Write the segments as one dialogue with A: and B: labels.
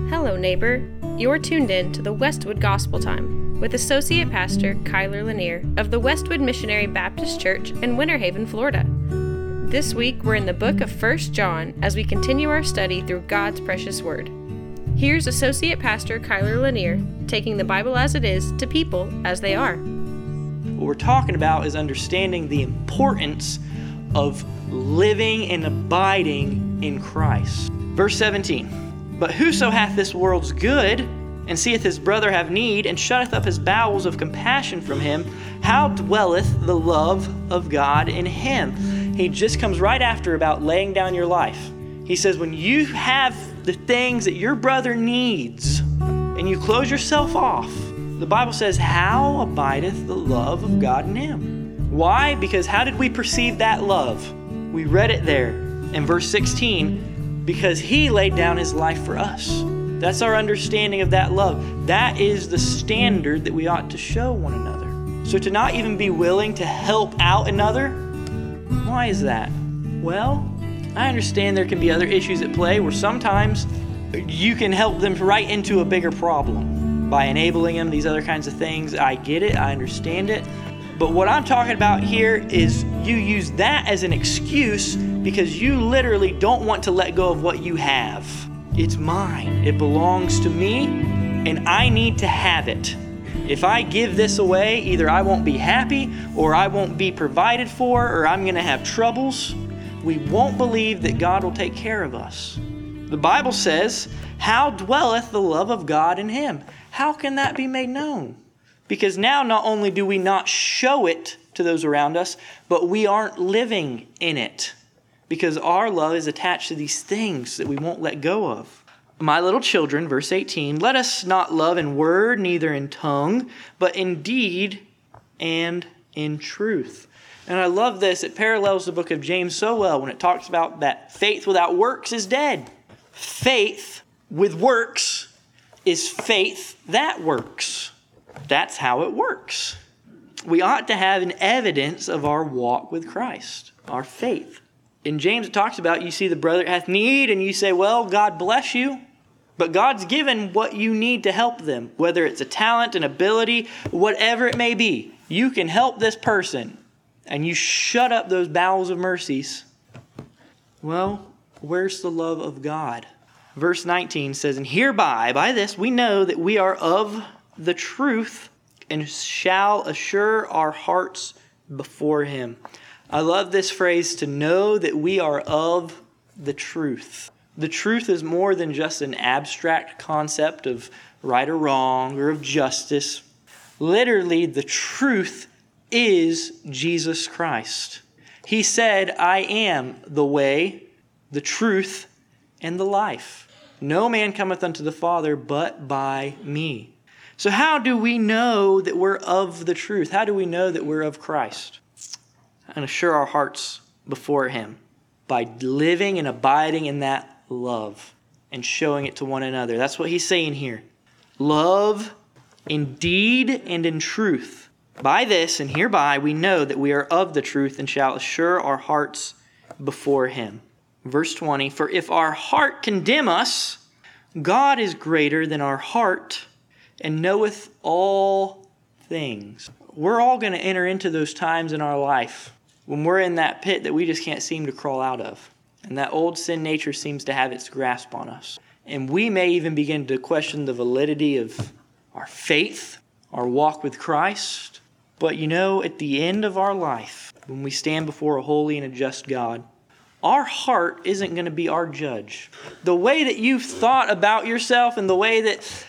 A: Hello, neighbor. You're tuned in to the Westwood Gospel Time with Associate Pastor Kyler Lanier of the Westwood Missionary Baptist Church in Winter Haven, Florida. This week, we're in the book of 1 John as we continue our study through God's precious word. Here's Associate Pastor Kyler Lanier taking the Bible as it is to people as they are.
B: What we're talking about is understanding the importance of living and abiding in Christ. Verse 17, but whoso hath this world's good, and seeth his brother have need, and shutteth up his bowels of compassion from him, how dwelleth the love of God in him? He just comes right after about laying down your life. He says, when you have the things that your brother needs, and you close yourself off, the Bible says, how abideth the love of God in him? Why? Because how did we perceive that love? We read it there in verse 16, because he laid down his life for us. That's our understanding of that love. That is the standard that we ought to show one another. So to not even be willing to help out another, why is that? Well, I understand there can be other issues at play where sometimes you can help them right into a bigger problem by enabling them, these other kinds of things. I get it, I understand it. But what I'm talking about here is you use that as an excuse because you literally don't want to let go of what you have. It's mine. It belongs to me, and I need to have it. If I give this away, either I won't be happy, or I won't be provided for, or I'm going to have troubles. We won't believe that God will take care of us. The Bible says, how dwelleth the love of God in him? How can that be made known? Because now not only do we not show it to those around us, but we aren't living in it. Because our love is attached to these things that we won't let go of. My little children, verse 18, let us not love in word, neither in tongue, but in deed and in truth. And I love this. It parallels the book of James so well when it talks about that faith without works is dead. Faith with works is faith that works. That's how it works. We ought to have an evidence of our walk with Christ, our faith. In James, it talks about you see the brother hath need, and you say, well, God bless you. But God's given what you need to help them, whether it's a talent, an ability, whatever it may be. You can help this person, and you shut up those bowels of mercies. Well, where's the love of God? Verse 19 says, and hereby, by this, we know that we are of the truth, and shall assure our hearts before him. I love this phrase, to know that we are of the truth. The truth is more than just an abstract concept of right or wrong or of justice. Literally, the truth is Jesus Christ. He said, I am the way, the truth, and the life. No man cometh unto the Father but by me. So how do we know that we're of the truth? How do we know that we're of Christ? And assure our hearts before him by living and abiding in that love and showing it to one another. That's what he's saying here. Love in deed and in truth. By this and hereby we know that we are of the truth and shall assure our hearts before him. Verse 20, for if our heart condemn us, God is greater than our heart and knoweth all things. We're all going to enter into those times in our life when we're in that pit that we just can't seem to crawl out of. And that old sin nature seems to have its grasp on us. And we may even begin to question the validity of our faith, our walk with Christ. But you know, at the end of our life, when we stand before a holy and a just God, our heart isn't going to be our judge. The way that you've thought about yourself and the way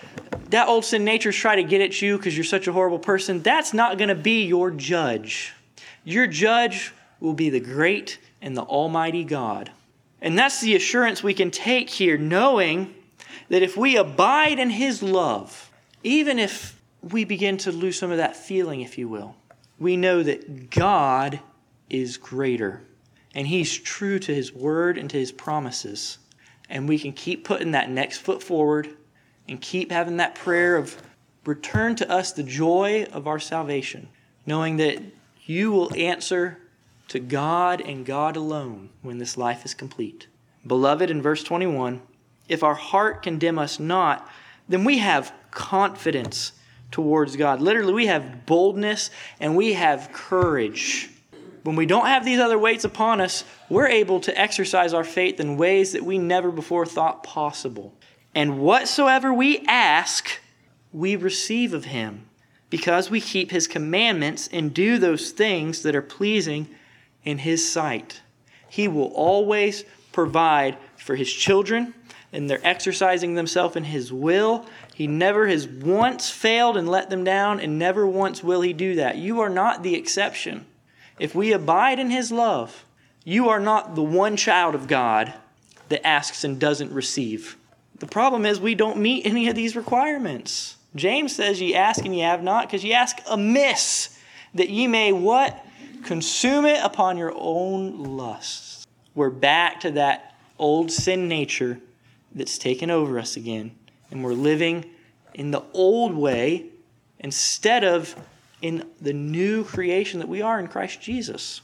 B: that old sin nature is trying to get at you because you're such a horrible person, that's not going to be your judge. Your judge will be the great and the almighty God. And that's the assurance we can take here, knowing that if we abide in his love, even if we begin to lose some of that feeling, if you will, we know that God is greater. And he's true to his word and to his promises. And we can keep putting that next foot forward and keep having that prayer of return to us the joy of our salvation, knowing that you will answer to God and God alone when this life is complete. Beloved, in verse 21, if our heart condemn us not, then we have confidence towards God. Literally, we have boldness and we have courage. When we don't have these other weights upon us, we're able to exercise our faith in ways that we never before thought possible. And whatsoever we ask, we receive of him, because we keep his commandments and do those things that are pleasing in his sight. He will always provide for his children, and they're exercising themselves in his will. He never has once failed and let them down, and never once will he do that. You are not the exception. If we abide in his love, you are not the one child of God that asks and doesn't receive. The problem is we don't meet any of these requirements. James says ye ask and ye have not, because ye ask amiss, that ye may what? Consume it upon your own lusts. We're back to that old sin nature that's taken over us again. And we're living in the old way instead of in the new creation that we are in Christ Jesus.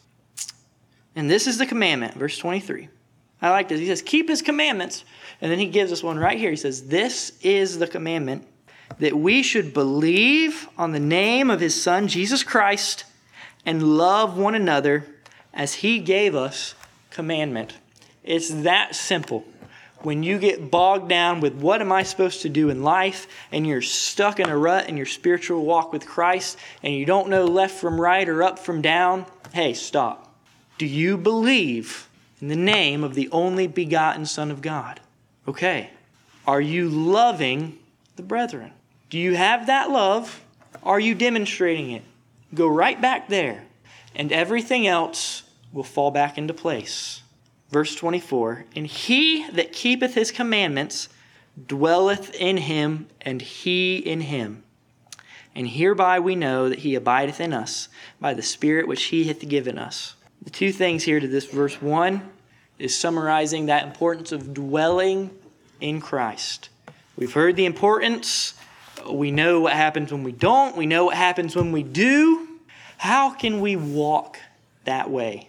B: And this is the commandment, verse 23. I like this. He says, keep his commandments. And then he gives us one right here. He says, this is the commandment, that we should believe on the name of his Son, Jesus Christ, and love one another as he gave us commandment. It's that simple. When you get bogged down with what am I supposed to do in life, and you're stuck in a rut in your spiritual walk with Christ, and you don't know left from right or up from down, hey, stop. Do you believe in the name of the only begotten Son of God? Okay. Are you loving the brethren? Do you have that love? Are you demonstrating it? Go right back there, and everything else will fall back into place. Verse 24, and he that keepeth his commandments dwelleth in him, and he in him. And hereby we know that he abideth in us by the Spirit which he hath given us. The two things here to this verse. One is summarizing that importance of dwelling in Christ. We've heard the importance. We know what happens when we don't. We know what happens when we do. How can we walk that way?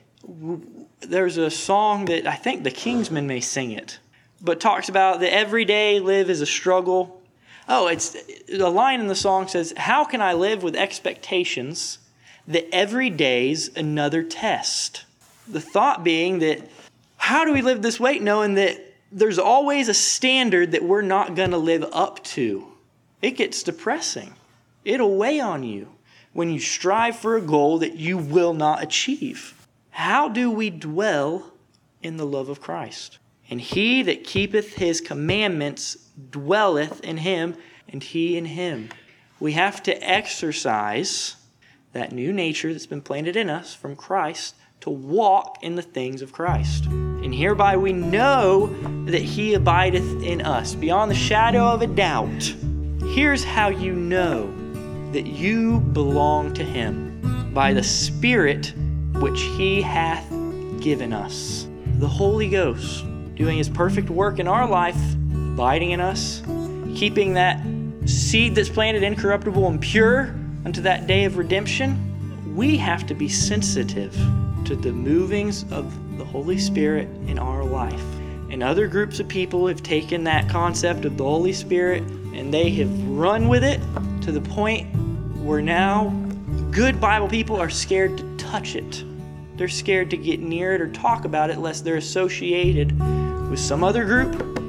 B: There's a song that I think the Kingsmen may sing it, but talks about the everyday live is a struggle. It's the line in the song says, how can I live with expectations that every day's another test? The thought being that how do we live this way knowing that there's always a standard that we're not going to live up to? It gets depressing. It'll weigh on you when you strive for a goal that you will not achieve. How do we dwell in the love of Christ? And he that keepeth his commandments dwelleth in him, and he in him. We have to exercise that new nature that's been planted in us from Christ to walk in the things of Christ. And hereby we know that he abideth in us, beyond the shadow of a doubt. Here's how you know that you belong to him, by the Spirit which he hath given us. The Holy Ghost doing his perfect work in our life, abiding in us, keeping that seed that's planted incorruptible and pure unto that day of redemption. We have to be sensitive to the movings of the Holy Spirit in our life. And other groups of people have taken that concept of the Holy Spirit and they have run with it to the point where now good Bible people are scared to touch it. They're scared to get near it or talk about it lest they're associated with some other group.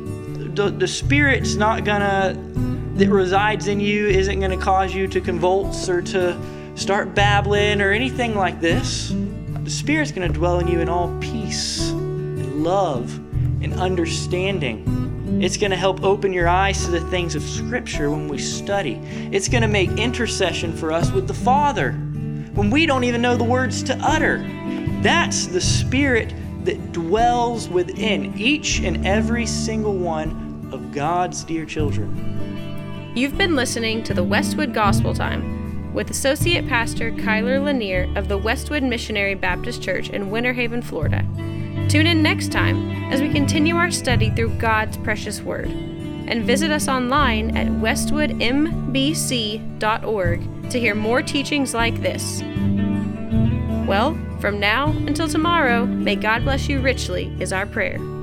B: The Spirit's not that resides in you isn't gonna cause you to convulse or to start babbling or anything like this. The Spirit's gonna dwell in you in all peace and love and understanding. It's going to help open your eyes to the things of Scripture when we study. It's going to make intercession for us with the Father when we don't even know the words to utter. That's the Spirit that dwells within each and every single one of God's dear children.
A: You've been listening to the Westwood Gospel Time with Associate Pastor Kyler Lanier of the Westwood Missionary Baptist Church in Winter Haven, Florida. Tune in next time as we continue our study through God's precious Word. And visit us online at westwoodmbc.org to hear more teachings like this. Well, from now until tomorrow, may God bless you richly is our prayer.